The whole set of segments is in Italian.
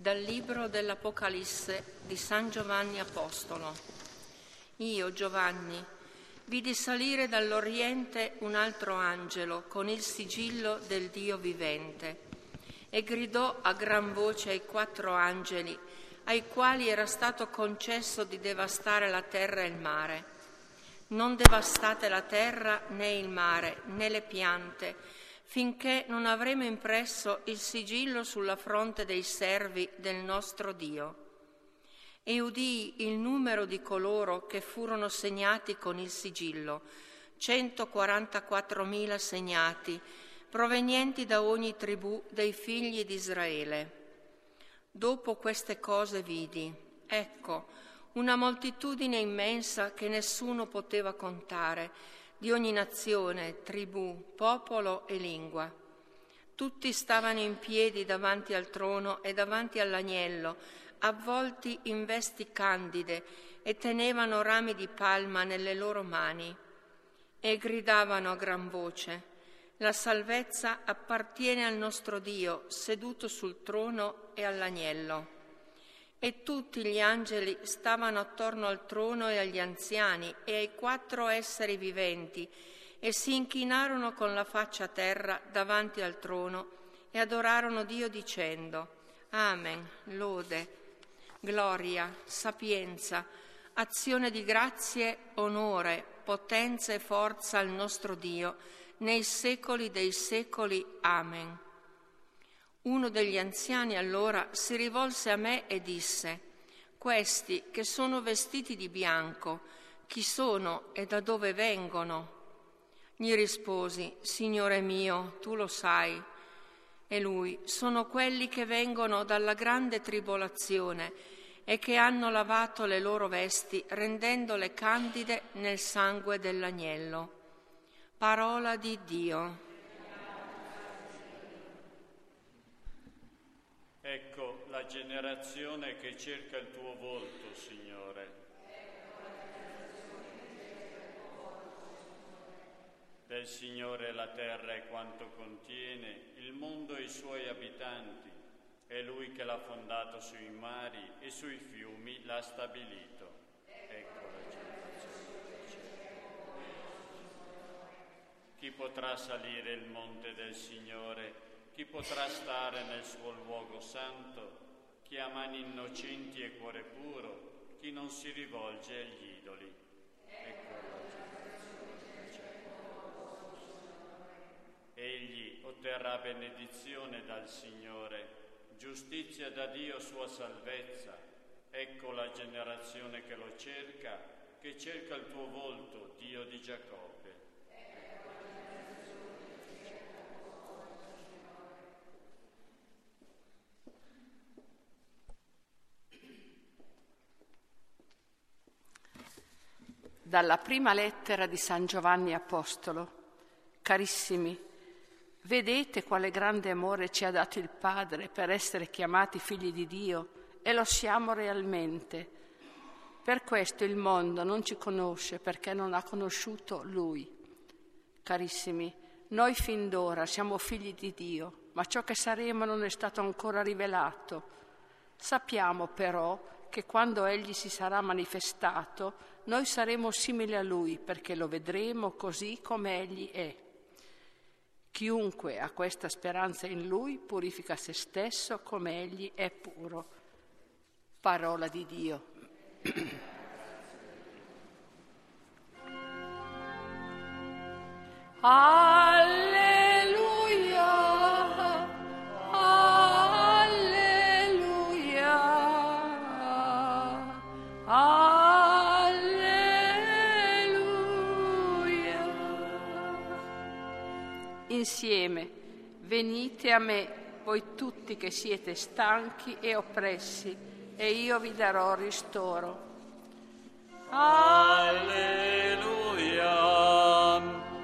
Dal libro dell'Apocalisse di San Giovanni Apostolo. Io, Giovanni, vidi salire dall'Oriente un altro angelo con il sigillo del Dio vivente e gridò a gran voce ai 4 angeli ai quali era stato concesso di devastare la terra e il mare. Non devastate la terra né il mare né le piante, finché non avremo impresso il sigillo sulla fronte dei servi del nostro Dio. E udii il numero di coloro che furono segnati con il sigillo, 144.000 segnati, provenienti da ogni tribù dei figli di Israele. Dopo queste cose vidi, ecco, una moltitudine immensa che nessuno poteva contare, di ogni nazione, tribù, popolo e lingua. Tutti stavano in piedi davanti al trono e davanti all'agnello, avvolti in vesti candide, e tenevano rami di palma nelle loro mani. E gridavano a gran voce: la salvezza appartiene al nostro Dio, seduto sul trono, e all'agnello. E tutti gli angeli stavano attorno al trono e agli anziani e ai 4 esseri viventi e si inchinarono con la faccia a terra davanti al trono e adorarono Dio dicendo: Amen, lode, gloria, sapienza, azione di grazie, onore, potenza e forza al nostro Dio nei secoli dei secoli. Amen. Uno degli anziani allora si rivolse a me e disse: questi che sono vestiti di bianco, chi sono e da dove vengono? Gli risposi: Signore mio, tu lo sai. E lui: sono quelli che vengono dalla grande tribolazione e che hanno lavato le loro vesti rendendole candide nel sangue dell'agnello. Parola di Dio. Ecco la generazione che cerca il tuo volto, Signore. Del Signore la terra e quanto contiene, il mondo e i suoi abitanti. È Lui che l'ha fondato sui mari e sui fiumi l'ha stabilito. Ecco la generazione che cerca. Chi potrà salire il monte del Signore? Chi potrà stare nel suo luogo santo? Chi ha mani innocenti e cuore puro? Chi non si rivolge agli idoli? Ecco la generazione che cerca. Egli otterrà benedizione dal Signore, giustizia da Dio sua salvezza. Ecco la generazione che lo cerca, che cerca il tuo volto, Dio di Giacobbe. Dalla prima lettera di San Giovanni Apostolo. Carissimi, vedete quale grande amore ci ha dato il Padre per essere chiamati figli di Dio, e lo siamo realmente. Per questo il mondo non ci conosce, perché non ha conosciuto Lui. Carissimi, noi fin d'ora siamo figli di Dio, ma ciò che saremo non è stato ancora rivelato. Sappiamo però che quando Egli si sarà manifestato, noi saremo simili a Lui, perché lo vedremo così come Egli è. Chiunque ha questa speranza in Lui purifica se stesso come Egli è puro. Parola di Dio. Alleluia, alleluia, alleluia. Insieme, venite a me, voi tutti che siete stanchi e oppressi, e io vi darò ristoro. Alleluia,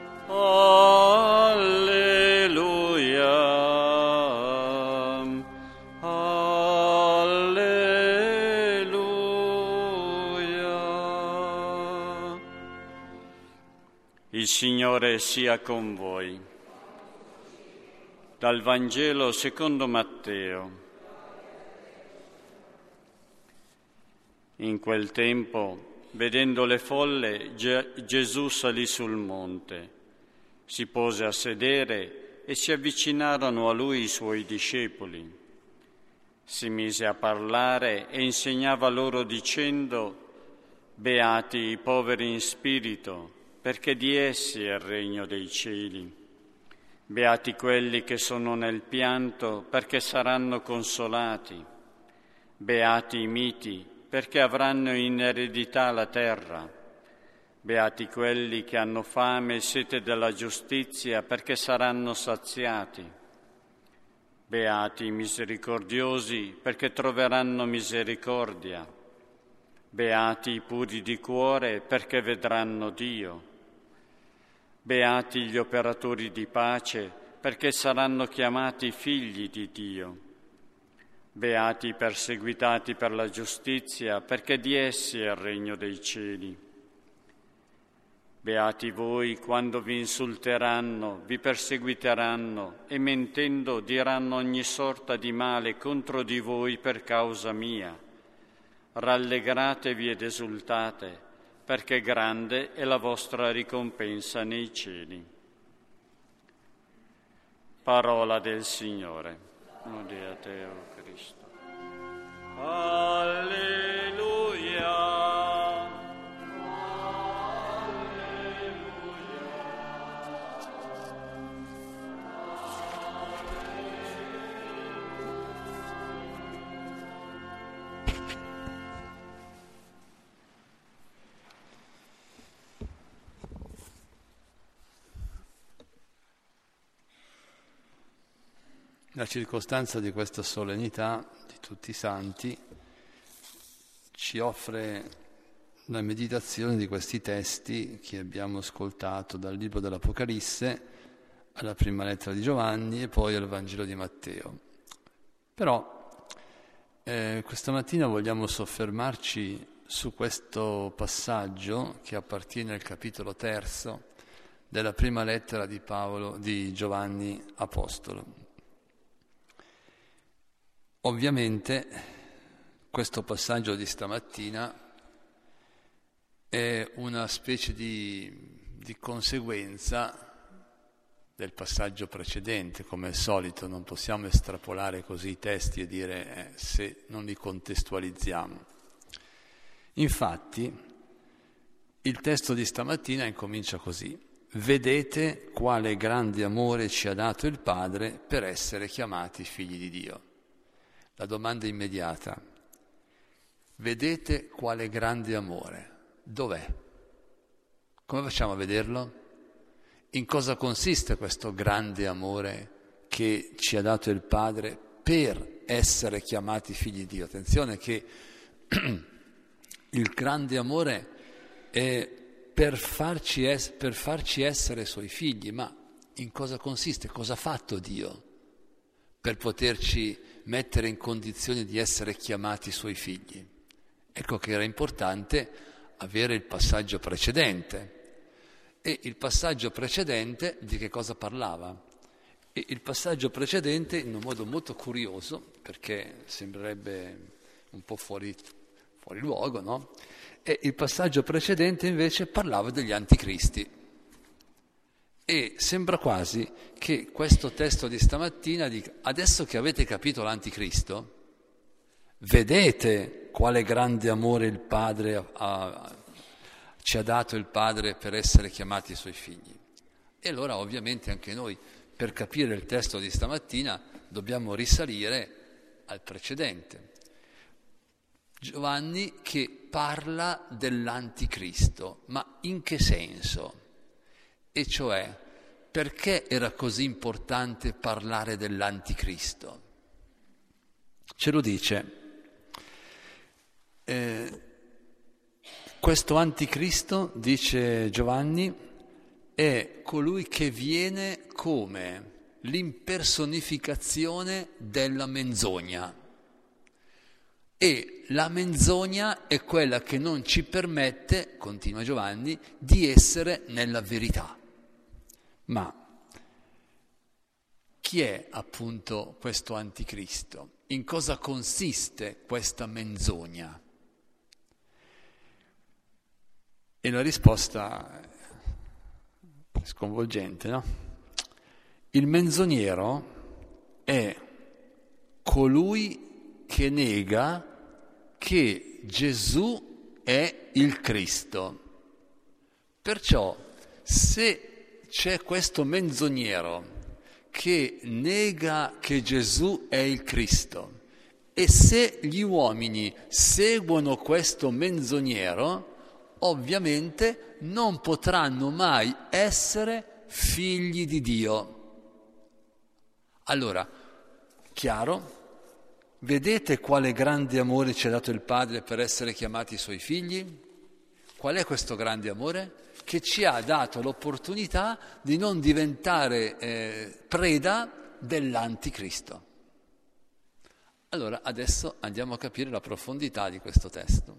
alleluia, alleluia. Il Signore sia con voi. Dal Vangelo secondo Matteo. In quel tempo, vedendo le folle, Gesù salì sul monte, si pose a sedere e si avvicinarono a lui i suoi discepoli. Si mise a parlare e insegnava loro dicendo: Beati i poveri in spirito, perché di essi è il regno dei cieli. Beati quelli che sono nel pianto, perché saranno consolati. Beati i miti, perché avranno in eredità la terra. Beati quelli che hanno fame e sete della giustizia, perché saranno saziati. Beati i misericordiosi, perché troveranno misericordia. Beati i puri di cuore, perché vedranno Dio. Beati gli operatori di pace, perché saranno chiamati figli di Dio. Beati i perseguitati per la giustizia, perché di essi è il regno dei cieli. Beati voi quando vi insulteranno, vi perseguiteranno e mentendo diranno ogni sorta di male contro di voi per causa mia. Rallegratevi ed esultate, perché grande è la vostra ricompensa nei cieli. Parola del Signore. Lode a te, o Cristo. Alleluia. La circostanza di questa solennità di tutti i santi ci offre la meditazione di questi testi che abbiamo ascoltato dal libro dell'Apocalisse alla prima lettera di Giovanni e poi al Vangelo di Matteo. Però questa mattina vogliamo soffermarci su questo passaggio che appartiene al capitolo 3 della prima lettera di Giovanni Apostolo. Ovviamente questo passaggio di stamattina è una specie di conseguenza del passaggio precedente. Come al solito non possiamo estrapolare così i testi e dire se non li contestualizziamo. Infatti il testo di stamattina incomincia così: vedete quale grande amore ci ha dato il Padre per essere chiamati figli di Dio. La domanda immediata: vedete quale grande amore? Dov'è? Come facciamo a vederlo? In cosa consiste questo grande amore che ci ha dato il Padre per essere chiamati figli di Dio? Attenzione che il grande amore è per farci essere suoi figli, ma in cosa consiste? Cosa ha fatto Dio per poterci mettere in condizione di essere chiamati suoi figli? Ecco che era importante avere il passaggio precedente. E il passaggio precedente di che cosa parlava? E il passaggio precedente, in un modo molto curioso, perché sembrerebbe un po' fuori luogo, no? E il passaggio precedente invece parlava degli anticristi. E sembra quasi che questo testo di stamattina dica: adesso che avete capito l'anticristo, vedete quale grande amore il Padre ci ha dato il Padre per essere chiamati suoi figli. E allora ovviamente anche noi, per capire il testo di stamattina, dobbiamo risalire al precedente. Giovanni che parla dell'anticristo, ma in che senso? E cioè, perché era così importante parlare dell'anticristo? Ce lo dice. Questo anticristo, dice Giovanni, è colui che viene come l'impersonificazione della menzogna. E la menzogna è quella che non ci permette, continua Giovanni, di essere nella verità. Ma chi è appunto questo anticristo? In cosa consiste questa menzogna? E la risposta è sconvolgente, no? Il menzognero è colui che nega che Gesù è il Cristo. Perciò, se c'è questo menzognero che nega che Gesù è il Cristo, e se gli uomini seguono questo menzognero, ovviamente non potranno mai essere figli di Dio. Allora, chiaro? Vedete quale grande amore ci ha dato il Padre per essere chiamati suoi figli? Qual è questo grande amore? Che ci ha dato l'opportunità di non diventare preda dell'anticristo. Allora, adesso andiamo a capire la profondità di questo testo.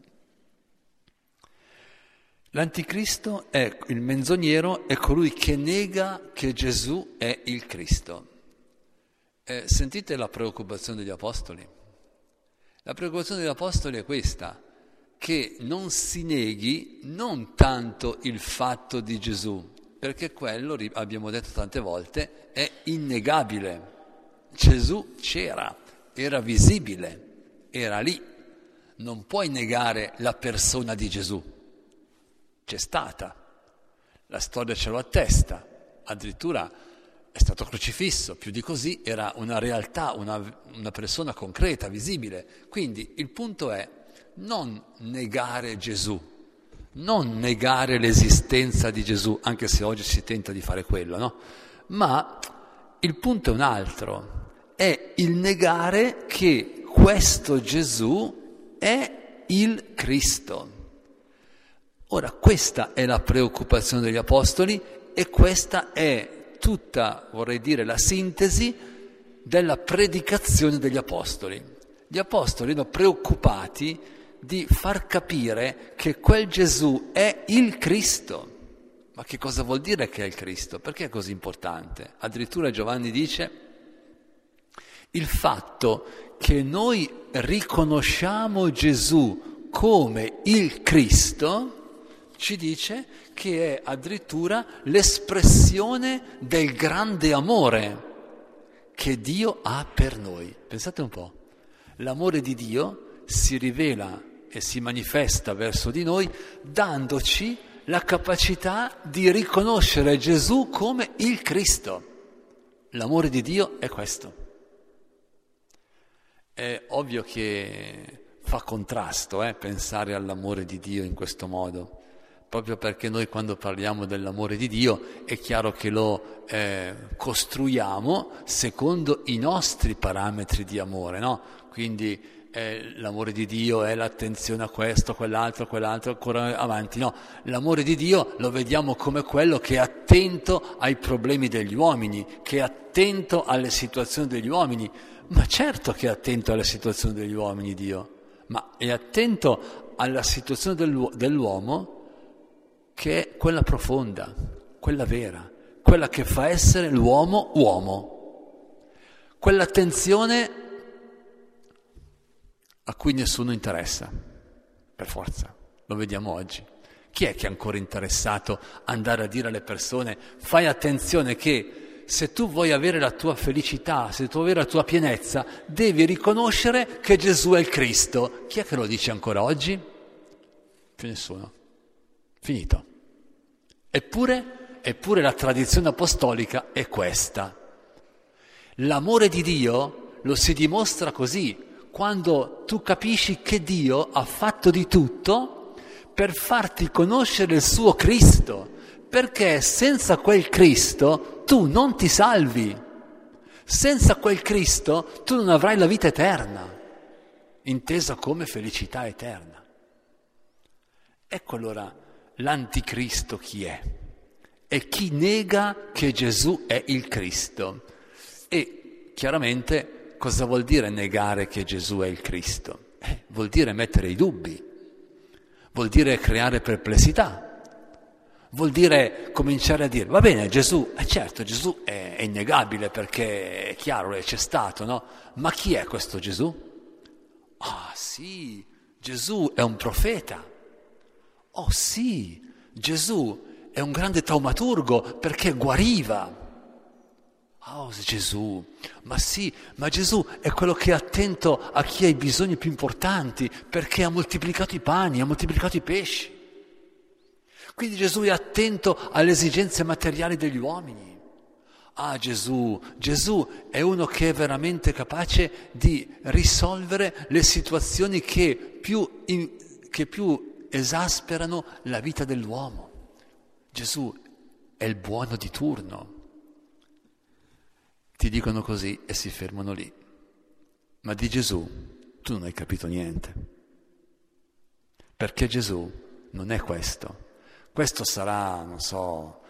L'anticristo è il menzognero, è colui che nega che Gesù è il Cristo. Sentite la preoccupazione degli apostoli? La preoccupazione degli apostoli è questa, che non si neghi non tanto il fatto di Gesù, perché quello, abbiamo detto tante volte, è innegabile. Gesù c'era, era visibile, era lì. Non puoi negare la persona di Gesù. C'è stata. La storia ce lo attesta. Addirittura è stato crocifisso, più di così era una realtà, una persona concreta, visibile. Quindi il punto è non negare Gesù, non negare l'esistenza di Gesù, anche se oggi si tenta di fare quello, no? Ma il punto è un altro, è il negare che questo Gesù è il Cristo. Ora, questa è la preoccupazione degli apostoli e questa è tutta, vorrei dire, la sintesi della predicazione degli apostoli. Gli apostoli erano preoccupati di far capire che quel Gesù è il Cristo. Ma che cosa vuol dire che è il Cristo? Perché è così importante? Addirittura Giovanni dice: il fatto che noi riconosciamo Gesù come il Cristo ci dice che è addirittura l'espressione del grande amore che Dio ha per noi. Pensate un po', l'amore di Dio si rivela e si manifesta verso di noi dandoci la capacità di riconoscere Gesù come il Cristo. L'amore di Dio è questo. È ovvio che fa contrasto pensare all'amore di Dio in questo modo. Proprio perché noi quando parliamo dell'amore di Dio è chiaro che lo costruiamo secondo i nostri parametri di amore, no? Quindi l'amore di Dio è l'attenzione a questo, quell'altro, ancora avanti, no? L'amore di Dio lo vediamo come quello che è attento ai problemi degli uomini, che è attento alle situazioni degli uomini. Ma certo che è attento alle situazioni degli uomini Dio, ma è attento alla situazione dell'uomo, che è quella profonda, quella vera, quella che fa essere l'uomo uomo. Quell'attenzione a cui nessuno interessa, per forza, lo vediamo oggi. Chi è che è ancora interessato ad andare a dire alle persone: fai attenzione che se tu vuoi avere la tua felicità, se tu vuoi avere la tua pienezza, devi riconoscere che Gesù è il Cristo. Chi è che lo dice ancora oggi? Più nessuno. Finito. Eppure la tradizione apostolica è questa. L'amore di Dio lo si dimostra così, quando tu capisci che Dio ha fatto di tutto per farti conoscere il suo Cristo, perché senza quel Cristo tu non ti salvi. Senza quel Cristo tu non avrai la vita eterna, intesa come felicità eterna. Ecco allora l'anticristo chi è? È chi nega che Gesù è il Cristo. E chiaramente cosa vuol dire negare che Gesù è il Cristo? Vuol dire mettere i dubbi, vuol dire creare perplessità, vuol dire cominciare a dire: va bene, Gesù, certo, Gesù è innegabile perché è chiaro, c'è stato, no? Ma chi è questo Gesù? Ah sì, Gesù è un profeta. Oh sì, Gesù è un grande taumaturgo perché guariva. Oh, Gesù, ma sì, ma Gesù è quello che è attento a chi ha i bisogni più importanti, perché ha moltiplicato i pani, ha moltiplicato i pesci. Quindi Gesù è attento alle esigenze materiali degli uomini. Ah, Gesù è uno che è veramente capace di risolvere le situazioni che più esasperano la vita dell'uomo. Gesù è il buono di turno. Ti dicono così e si fermano lì. Ma di Gesù tu non hai capito niente. Perché Gesù non è questo. Questo sarà, non so,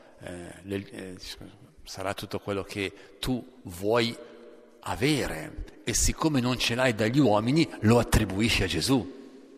sarà tutto quello che tu vuoi avere e siccome non ce l'hai dagli uomini lo attribuisci a Gesù.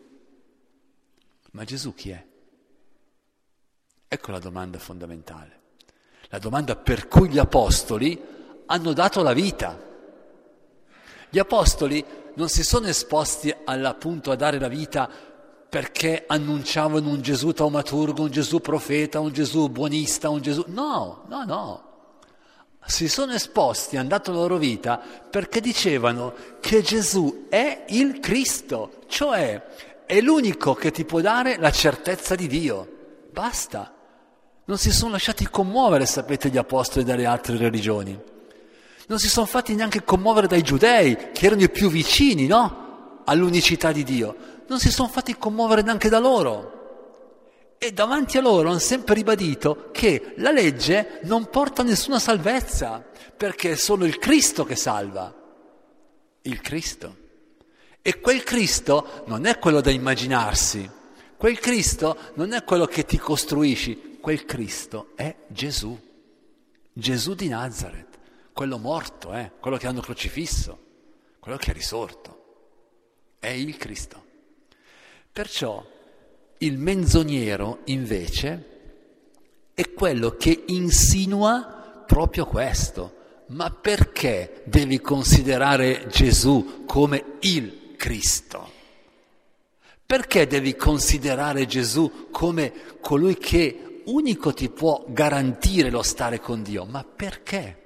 Ma Gesù chi è? Ecco la domanda fondamentale. La domanda per cui gli apostoli hanno dato la vita. Gli apostoli non si sono esposti appunto a dare la vita perché annunciavano un Gesù taumaturgo, un Gesù profeta, un Gesù buonista, un Gesù... No. Si sono esposti, hanno dato la loro vita perché dicevano che Gesù è il Cristo, cioè è l'unico che ti può dare la certezza di Dio. Basta. Non si sono lasciati commuovere, sapete, gli apostoli dalle altre religioni. Non si sono fatti neanche commuovere dai giudei, che erano i più vicini, no? All'unicità di Dio. Non si sono fatti commuovere neanche da loro. E davanti a loro hanno sempre ribadito che la legge non porta a nessuna salvezza, perché è solo il Cristo che salva. Il Cristo. E quel Cristo non è quello da immaginarsi. Quel Cristo non è quello che ti costruisci. Quel Cristo è Gesù. Gesù di Nazareth. Quello morto, quello che hanno crocifisso, quello che è risorto, è il Cristo. Perciò il menzognero invece è quello che insinua proprio questo. Ma perché devi considerare Gesù come il Cristo? Perché devi considerare Gesù come colui che unico ti può garantire lo stare con Dio? Ma perché?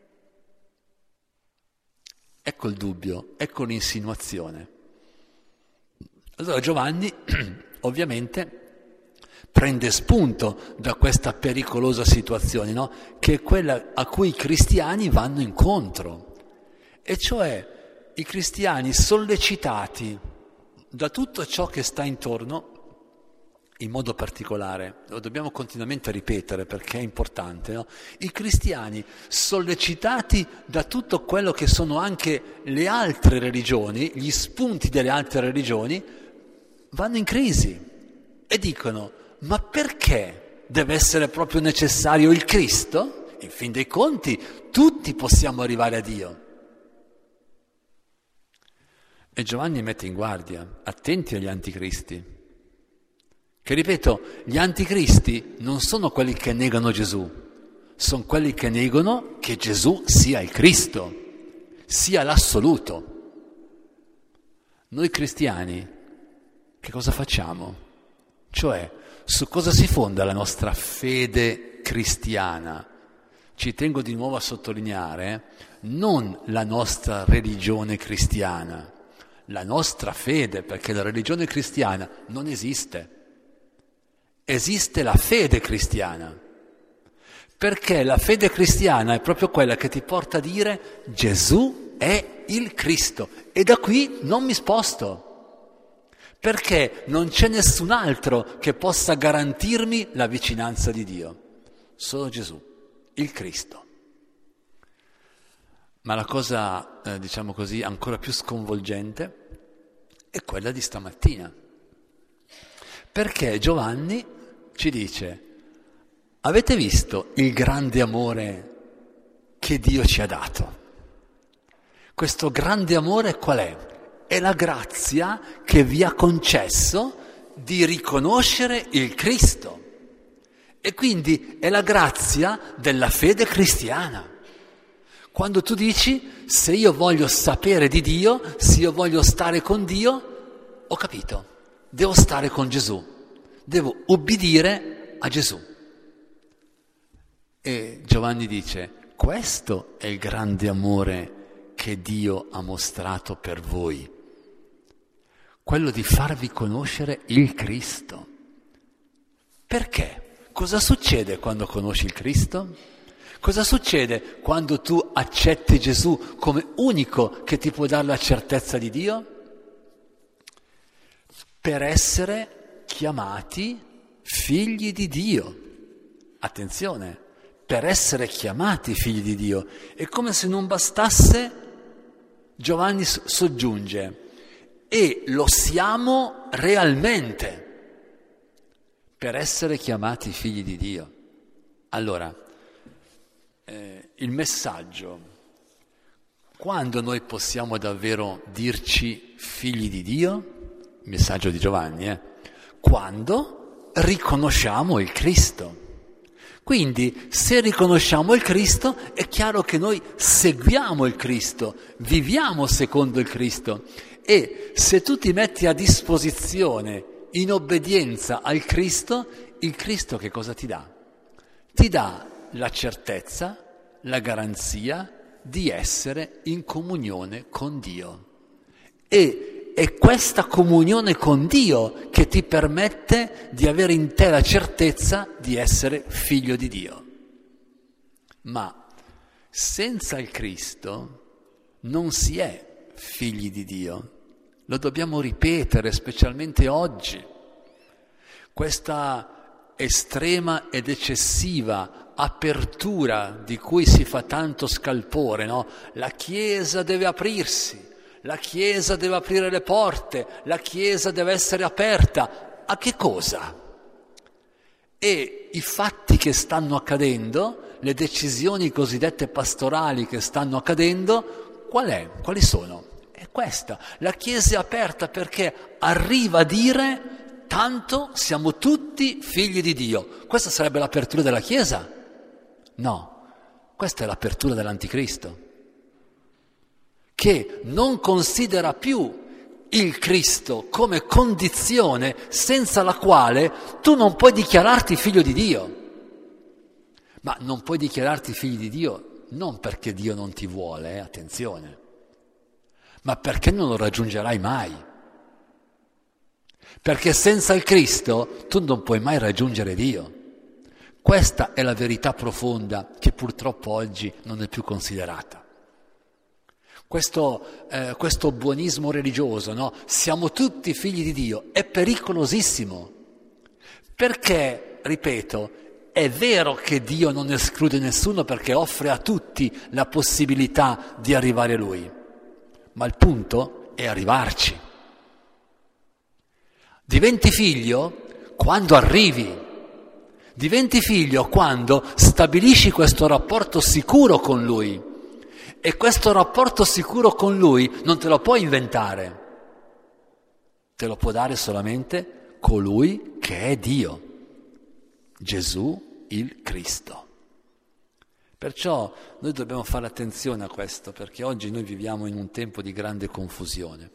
Ecco il dubbio, ecco l'insinuazione. Allora Giovanni ovviamente prende spunto da questa pericolosa situazione, no? Che è quella a cui i cristiani vanno incontro, e cioè i cristiani sollecitati da tutto ciò che sta intorno, in modo particolare, lo dobbiamo continuamente ripetere perché è importante, no? I cristiani sollecitati da tutto quello che sono anche le altre religioni, gli spunti delle altre religioni, vanno in crisi e dicono: ma perché deve essere proprio necessario il Cristo? In fin dei conti tutti possiamo arrivare a Dio. E Giovanni mette in guardia: attenti agli anticristi. Che ripeto, gli anticristi non sono quelli che negano Gesù, sono quelli che negano che Gesù sia il Cristo, sia l'assoluto. Noi cristiani che cosa facciamo? Cioè, su cosa si fonda la nostra fede cristiana? Ci tengo di nuovo a sottolineare, non la nostra religione cristiana, la nostra fede, perché la religione cristiana non esiste. Esiste la fede cristiana, perché la fede cristiana è proprio quella che ti porta a dire Gesù è il Cristo e da qui non mi sposto, perché non c'è nessun altro che possa garantirmi la vicinanza di Dio, solo Gesù, il Cristo. Ma la cosa, diciamo così, ancora più sconvolgente è quella di stamattina, perché Giovanni ci dice: avete visto il grande amore che Dio ci ha dato? Questo grande amore qual è? È la grazia che vi ha concesso di riconoscere il Cristo. E quindi è la grazia della fede cristiana. Quando tu dici: se io voglio sapere di Dio, se io voglio stare con Dio, ho capito, devo stare con Gesù. Devo ubbidire a Gesù. E Giovanni dice: questo è il grande amore che Dio ha mostrato per voi, quello di farvi conoscere il Cristo. Perché? Cosa succede quando conosci il Cristo? Cosa succede quando tu accetti Gesù come unico che ti può dare la certezza di Dio? Per essere chiamati figli di Dio. Attenzione, per essere chiamati figli di Dio. È come se non bastasse, Giovanni soggiunge: e lo siamo realmente, per essere chiamati figli di Dio. Allora, il messaggio, quando noi possiamo davvero dirci figli di Dio? Il messaggio di Giovanni, quando riconosciamo il Cristo. Quindi, se riconosciamo il Cristo, è chiaro che noi seguiamo il Cristo, viviamo secondo il Cristo. E se tu ti metti a disposizione in obbedienza al Cristo, il Cristo che cosa ti dà? Ti dà la certezza, la garanzia di essere in comunione con Dio. E è questa comunione con Dio che ti permette di avere in te la certezza di essere figlio di Dio. Ma senza il Cristo non si è figli di Dio. Lo dobbiamo ripetere, specialmente oggi. Questa estrema ed eccessiva apertura di cui si fa tanto scalpore, no? La Chiesa deve aprirsi, la Chiesa deve aprire le porte, la Chiesa deve essere aperta. A che cosa? E i fatti che stanno accadendo, le decisioni cosiddette pastorali che stanno accadendo, quali sono? È questa. La Chiesa è aperta perché arriva a dire: tanto siamo tutti figli di Dio. Questa sarebbe l'apertura della Chiesa? No, questa è l'apertura dell'Anticristo, che non considera più il Cristo come condizione senza la quale tu non puoi dichiararti figlio di Dio. Ma non puoi dichiararti figlio di Dio non perché Dio non ti vuole, attenzione, ma perché non lo raggiungerai mai. Perché senza il Cristo tu non puoi mai raggiungere Dio. Questa è la verità profonda che purtroppo oggi non è più considerata. Questo buonismo religioso, no? Siamo tutti figli di Dio, è pericolosissimo. Perché, ripeto, è vero che Dio non esclude nessuno perché offre a tutti la possibilità di arrivare a Lui. Ma il punto è arrivarci. Diventi figlio quando arrivi. Diventi figlio quando stabilisci questo rapporto sicuro con Lui. E questo rapporto sicuro con Lui non te lo puoi inventare. Te lo può dare solamente colui che è Dio, Gesù il Cristo. Perciò noi dobbiamo fare attenzione a questo, perché oggi noi viviamo in un tempo di grande confusione.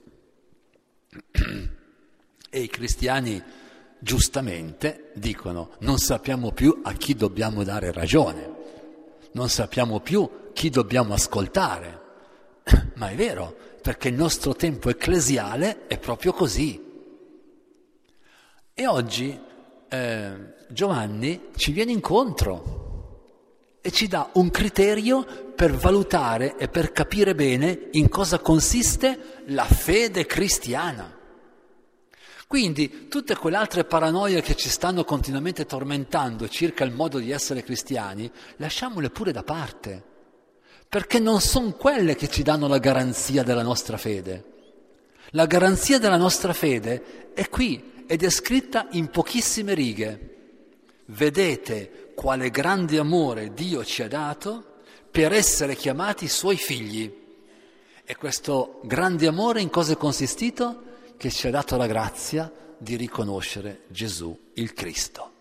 E i cristiani giustamente dicono: non sappiamo più a chi dobbiamo dare ragione, non sappiamo più chi dobbiamo ascoltare. Ma è vero, perché il nostro tempo ecclesiale è proprio così. E oggi Giovanni ci viene incontro e ci dà un criterio per valutare e per capire bene in cosa consiste la fede cristiana. Quindi tutte quelle altre paranoie che ci stanno continuamente tormentando circa il modo di essere cristiani, lasciamole pure da parte, perché non sono quelle che ci danno la garanzia della nostra fede. La garanzia della nostra fede è qui ed è scritta in pochissime righe. Vedete quale grande amore Dio ci ha dato per essere chiamati Suoi figli. E questo grande amore in cosa è consistito? Che ci ha dato la grazia di riconoscere Gesù il Cristo.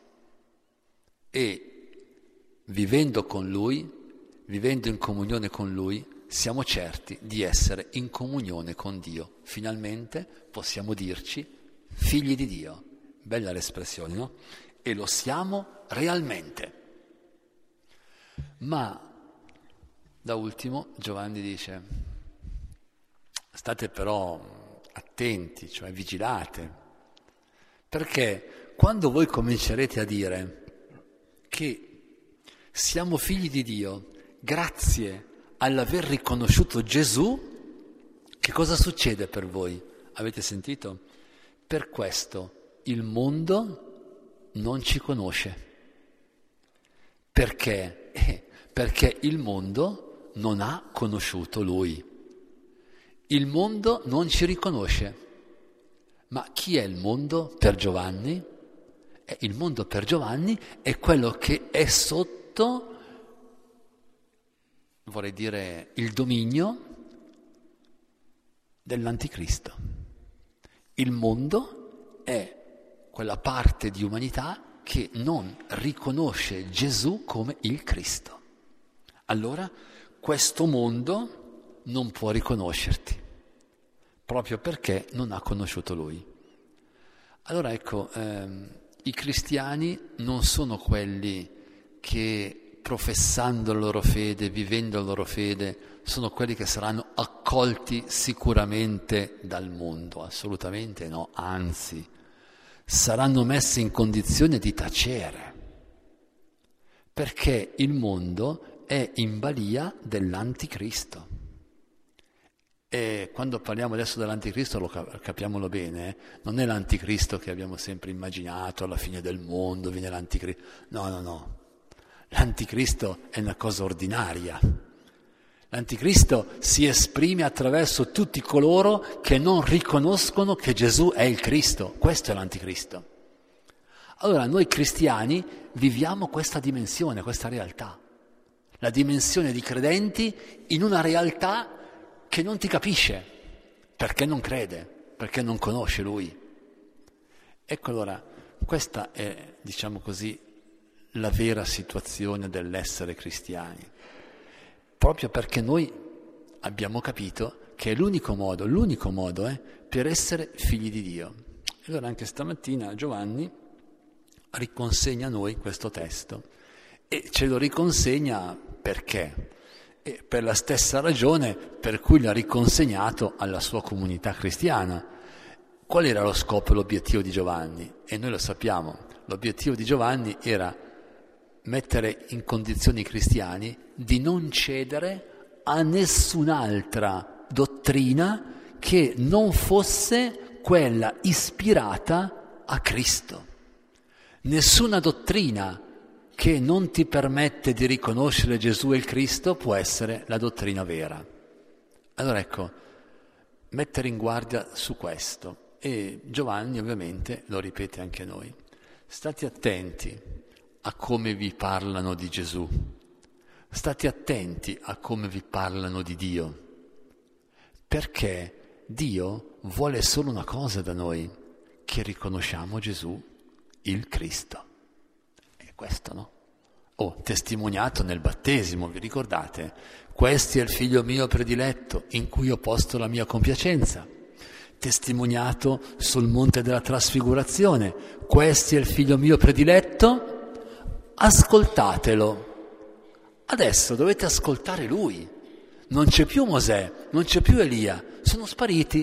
E vivendo con Lui, vivendo in comunione con Lui, siamo certi di essere in comunione con Dio. Finalmente possiamo dirci figli di Dio. Bella l'espressione, no? e lo siamo realmente. Ma da ultimo Giovanni dice: state però attenti, cioè vigilate, perché quando voi comincerete a dire che siamo figli di Dio grazie all'aver riconosciuto Gesù, che cosa succede per voi? Avete sentito? Per questo il mondo non ci conosce. Perché? Perché il mondo non ha conosciuto Lui. Il mondo non ci riconosce. Ma chi è il mondo per Giovanni? Il mondo per Giovanni è quello che è sotto, vorrei dire, il dominio dell'anticristo. Il mondo è quella parte di umanità che non riconosce Gesù come il Cristo. Allora questo mondo non può riconoscerti, proprio perché non ha conosciuto Lui. Allora ecco, i cristiani non sono quelli che, professando la loro fede, vivendo la loro fede, sono quelli che saranno accolti sicuramente dal mondo, assolutamente no, anzi, saranno messi in condizione di tacere, perché il mondo è in balia dell'anticristo. E quando parliamo adesso dell'anticristo, capiamolo bene, non è l'anticristo che abbiamo sempre immaginato, alla fine del mondo viene l'anticristo. No. L'anticristo è una cosa ordinaria. L'anticristo si esprime attraverso tutti coloro che non riconoscono che Gesù è il Cristo. Questo è l'anticristo. Allora noi cristiani viviamo questa dimensione, questa realtà. La dimensione di credenti in una realtà che non ti capisce, perché non crede, perché non conosce Lui. Ecco allora, questa è, diciamo così, la vera situazione dell'essere cristiani, proprio perché noi abbiamo capito che è l'unico modo per essere figli di Dio. Allora anche stamattina Giovanni riconsegna a noi questo testo e ce lo riconsegna perché? E per la stessa ragione per cui l'ha riconsegnato alla sua comunità cristiana. Qual era lo scopo e l'obiettivo di Giovanni? E noi lo sappiamo, l'obiettivo di Giovanni era mettere in condizioni i cristiani di non cedere a nessun'altra dottrina che non fosse quella ispirata a Cristo. Nessuna dottrina che non ti permette di riconoscere Gesù e il Cristo può essere la dottrina vera. Allora ecco, mettere in guardia su questo. E Giovanni ovviamente lo ripete anche a noi. State attenti a come vi parlano di Gesù. State attenti a come vi parlano di Dio. Perché Dio vuole solo una cosa da noi, che riconosciamo Gesù, il Cristo. Questo, no? Testimoniato nel battesimo, vi ricordate? Questo è il figlio mio prediletto, in cui ho posto la mia compiacenza. Testimoniato sul monte della trasfigurazione. Questo è il figlio mio prediletto, ascoltatelo. Adesso dovete ascoltare lui. Non c'è più Mosè, non c'è più Elia, sono spariti.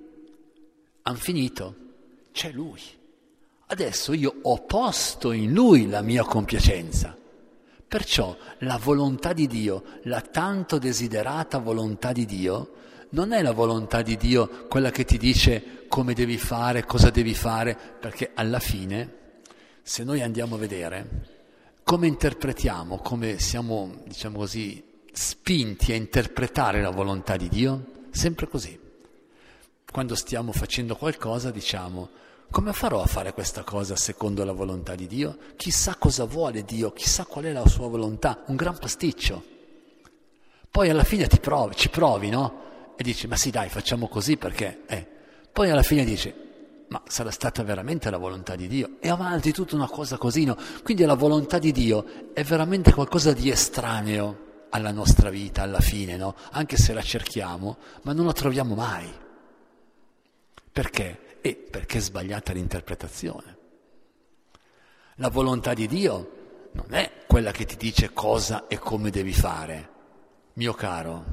Han finito, c'è lui. Adesso io ho posto in Lui la mia compiacenza. Perciò la volontà di Dio, la tanto desiderata volontà di Dio, non è la volontà di Dio quella che ti dice come devi fare, cosa devi fare, perché alla fine, se noi andiamo a vedere, come interpretiamo, come siamo, diciamo così, spinti a interpretare la volontà di Dio? Sempre così. Quando stiamo facendo qualcosa diciamo: come farò a fare questa cosa secondo la volontà di Dio? Chissà cosa vuole Dio, chissà qual è la sua volontà, un gran pasticcio. Poi alla fine ci provi, no? E dici, ma sì dai, facciamo così perché... Poi alla fine dici, ma sarà stata veramente la volontà di Dio? E avanti tutta una cosa così, no? Quindi la volontà di Dio è veramente qualcosa di estraneo alla nostra vita, alla fine, no? Anche se la cerchiamo, ma non la troviamo mai. Perché? Perché è sbagliata l'interpretazione. La volontà di Dio non è quella che ti dice cosa e come devi fare. Mio caro,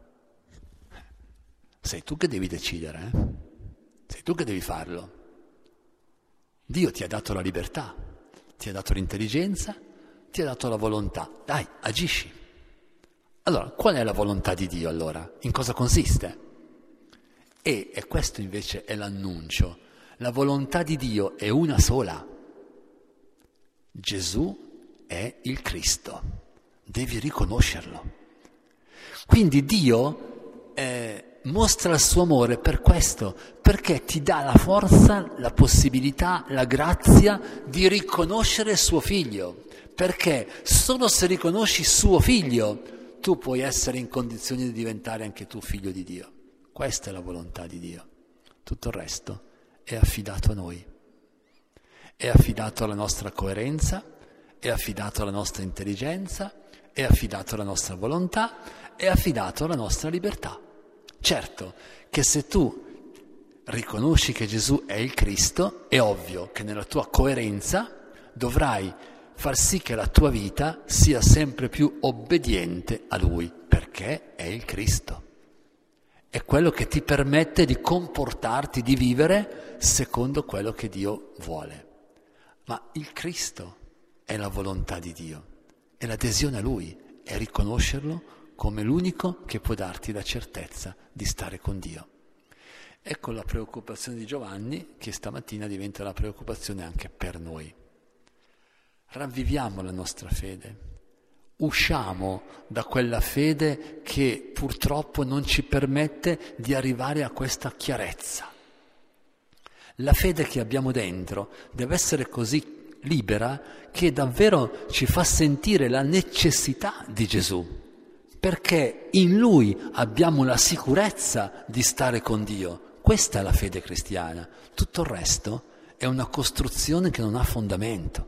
sei tu che devi decidere, sei tu che devi farlo. Dio ti ha dato la libertà, ti ha dato l'intelligenza, ti ha dato la volontà. Dai, agisci. Allora, qual è la volontà di Dio allora? In cosa consiste? E questo invece è l'annuncio. La volontà di Dio è una sola. Gesù è il Cristo. Devi riconoscerlo. Quindi Dio mostra il suo amore per questo, perché ti dà la forza, la possibilità, la grazia di riconoscere suo figlio. Perché solo se riconosci suo figlio tu puoi essere in condizioni di diventare anche tu figlio di Dio. Questa è la volontà di Dio. Tutto il resto è affidato a noi. È affidato alla nostra coerenza, è affidato alla nostra intelligenza, è affidato alla nostra volontà, è affidato alla nostra libertà. Certo che se tu riconosci che Gesù è il Cristo, è ovvio che nella tua coerenza dovrai far sì che la tua vita sia sempre più obbediente a Lui, perché è il Cristo. È quello che ti permette di comportarti, di vivere secondo quello che Dio vuole. Ma il Cristo è la volontà di Dio, è l'adesione a Lui, è riconoscerlo come l'unico che può darti la certezza di stare con Dio. Ecco la preoccupazione di Giovanni, che stamattina diventa la preoccupazione anche per noi. Ravviviamo la nostra fede, usciamo da quella fede che purtroppo non ci permette di arrivare a questa chiarezza. La fede che abbiamo dentro deve essere così libera che davvero ci fa sentire la necessità di Gesù, perché in Lui abbiamo la sicurezza di stare con Dio. Questa è la fede cristiana. Tutto il resto è una costruzione che non ha fondamento.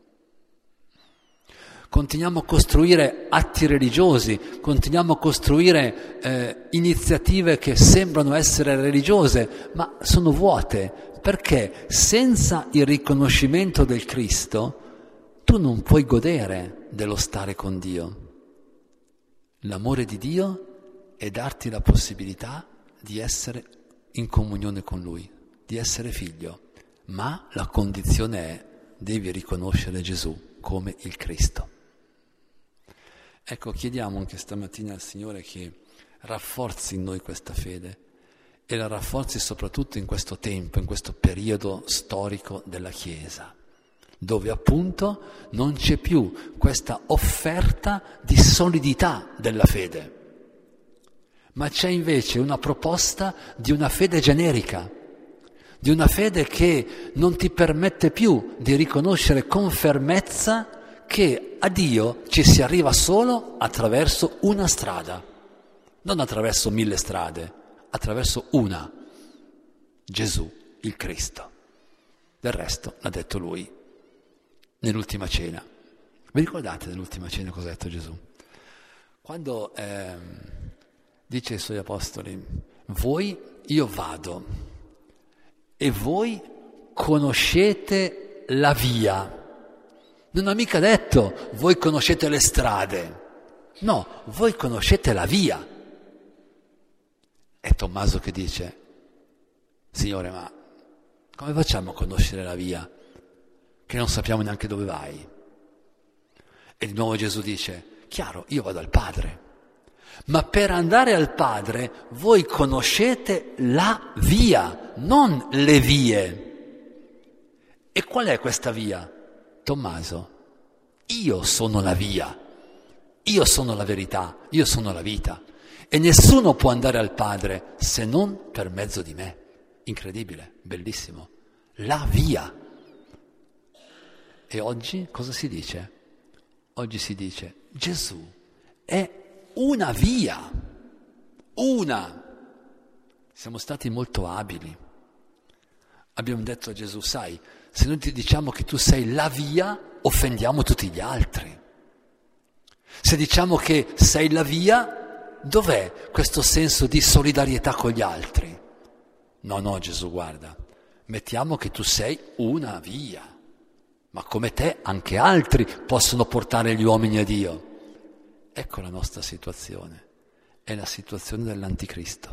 Continuiamo a costruire atti religiosi, continuiamo a costruire iniziative che sembrano essere religiose, ma sono vuote, perché senza il riconoscimento del Cristo tu non puoi godere dello stare con Dio. L'amore di Dio è darti la possibilità di essere in comunione con Lui, di essere figlio, ma la condizione è: devi riconoscere Gesù come il Cristo. Ecco, chiediamo anche stamattina al Signore che rafforzi in noi questa fede e la rafforzi soprattutto in questo tempo, in questo periodo storico della Chiesa, dove appunto non c'è più questa offerta di solidità della fede, ma c'è invece una proposta di una fede generica, di una fede che non ti permette più di riconoscere con fermezza che a Dio ci si arriva solo attraverso una strada, non attraverso 1000 strade, attraverso una, Gesù, il Cristo. Del resto l'ha detto Lui nell'ultima cena. Vi ricordate nell'ultima cena cosa ha detto Gesù? Quando dice ai Suoi Apostoli: io vado e voi conoscete la via. Non ha mica detto voi conoscete le strade, no, voi conoscete la via. È Tommaso che dice: Signore, ma come facciamo a conoscere la via che non sappiamo neanche dove vai? E di nuovo Gesù dice: chiaro, io vado al Padre, ma per andare al Padre voi conoscete la via, non le vie. E qual è questa via? Tommaso: io sono la via, io sono la verità, io sono la vita e nessuno può andare al Padre se non per mezzo di me. Incredibile, bellissimo, la via. E oggi cosa si dice? Oggi si dice: Gesù è una via, una. Siamo stati molto abili. Abbiamo detto a Gesù: sai, se noi ti diciamo che tu sei la via, offendiamo tutti gli altri. Se diciamo che sei la via, dov'è questo senso di solidarietà con gli altri? No, Gesù, guarda, mettiamo che tu sei una via, ma come te anche altri possono portare gli uomini a Dio. Ecco la nostra situazione, è la situazione dell'Anticristo.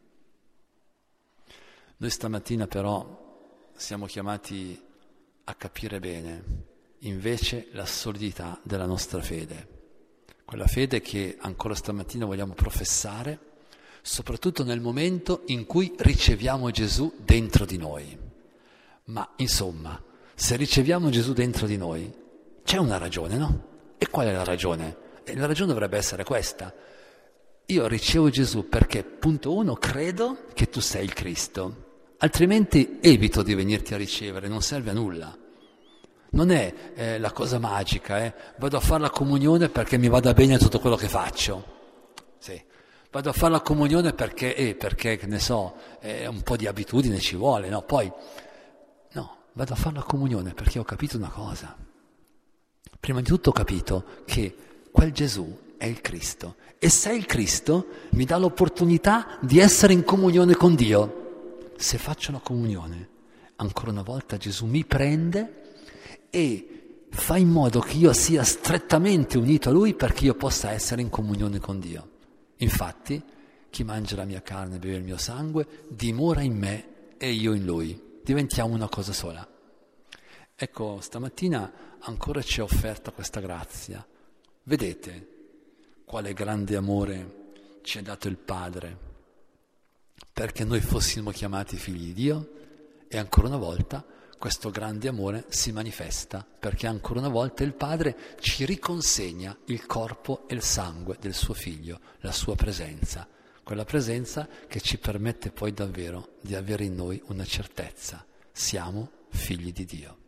Noi stamattina però siamo chiamati a capire bene invece la solidità della nostra fede, quella fede che ancora stamattina vogliamo professare, soprattutto nel momento in cui riceviamo Gesù dentro di noi. Ma insomma, se riceviamo Gesù dentro di noi, c'è una ragione, no? E qual è la ragione? La ragione dovrebbe essere questa. Io ricevo Gesù perché, punto 1, credo che tu sei il Cristo, altrimenti evito di venirti a ricevere, non serve a nulla. Non è la cosa magica, vado a fare la comunione perché mi vada bene tutto quello che faccio. Sì. Vado a fare la comunione perché ne so, un po' di abitudine ci vuole, no? Poi, no, vado a fare la comunione perché ho capito una cosa. Prima di tutto ho capito che quel Gesù è il Cristo. E se è il Cristo, mi dà l'opportunità di essere in comunione con Dio. Se faccio la comunione, ancora una volta Gesù mi prende e fa in modo che io sia strettamente unito a Lui perché io possa essere in comunione con Dio. Infatti, chi mangia la mia carne e beve il mio sangue dimora in me e io in Lui. Diventiamo una cosa sola. Ecco, stamattina ancora ci è offerta questa grazia. Vedete quale grande amore ci ha dato il Padre perché noi fossimo chiamati figli di Dio, e ancora una volta questo grande amore si manifesta perché ancora una volta il Padre ci riconsegna il corpo e il sangue del suo Figlio, la sua presenza, quella presenza che ci permette poi davvero di avere in noi una certezza: siamo figli di Dio.